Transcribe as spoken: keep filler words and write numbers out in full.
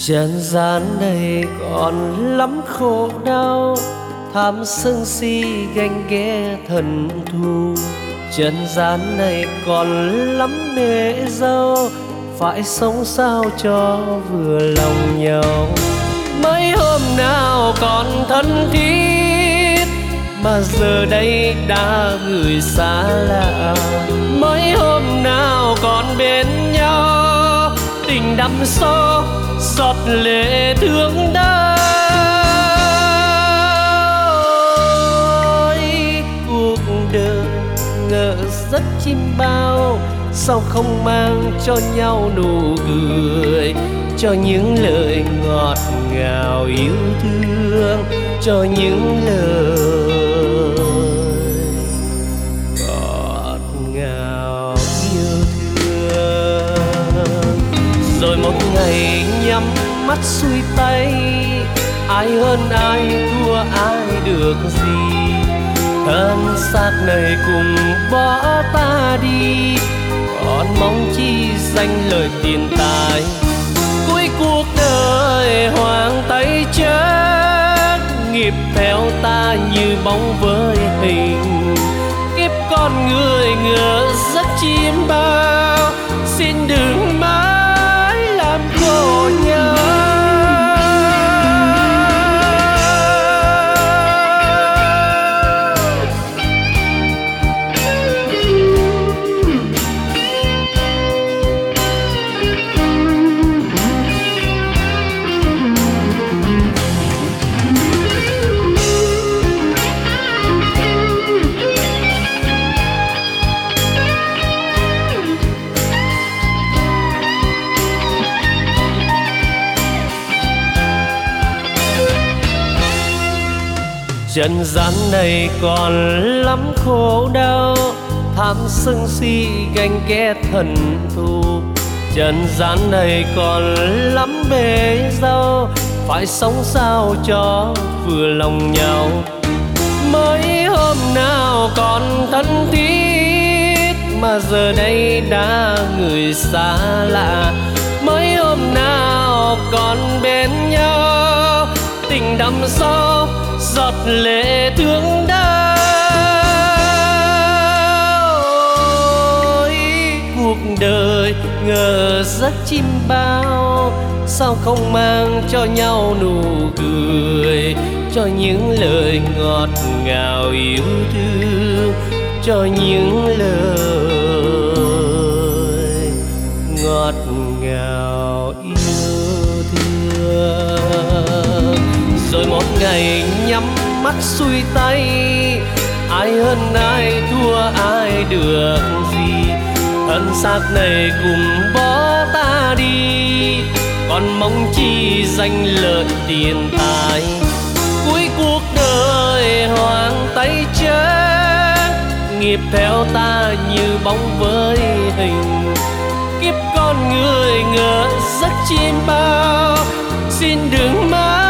Trần gian này còn lắm khổ đau, tham sân si ganh ghét hận thù. Trần gian này còn lắm nể dâu, phải sống sao cho vừa lòng nhau. Mấy hôm nào còn thân thiết, mà giờ đây đã người xa lạ. Mấy hôm nào còn bên nhau, tình đắm sâu giọt lệ thương đau. Cuộc đời ngỡ rất chim bao, sao không mang cho nhau nụ cười, cho những lời ngọt ngào yêu thương, cho những lời ngọt ngào yêu thương. Rồi một ngày nhắm mắt xuôi tay, ai hơn ai thua ai được gì. Thân xác này cùng bỏ ta đi, còn mong chi danh lời tiền tài. Cuối cuộc đời hoang tay trắng, nghiệp theo ta như bóng với hình. Kiếp con người ngỡ giấc chim bao, xin đừng mãi làm khổ nhau. Trần gian này còn lắm khổ đau, tham sân si ganh ghét hận thù. Trần gian này còn lắm bể dâu, phải sống sao cho vừa lòng nhau. Mấy hôm nào còn thân thiết, mà giờ đây đã người xa lạ. Mấy hôm nào còn bên nhau, tình đắm sâu giọt lệ thương đau. Cuộc đời ngờ giấc chim bao, sao không mang cho nhau nụ cười, cho những lời ngọt ngào yêu thương, cho những lời ngọt ngào yêu thương. Rồi một ngày nhắm mắt xuôi tay, ai hơn ai thua ai được gì. Thân xác này cùng bỏ ta đi, còn mong chi danh lợi tiền tài. Cuối cuộc đời hoang tay trắng, nghiệp theo ta như bóng với hình. Kiếp con người ngỡ giấc chim bao, xin đừng mãi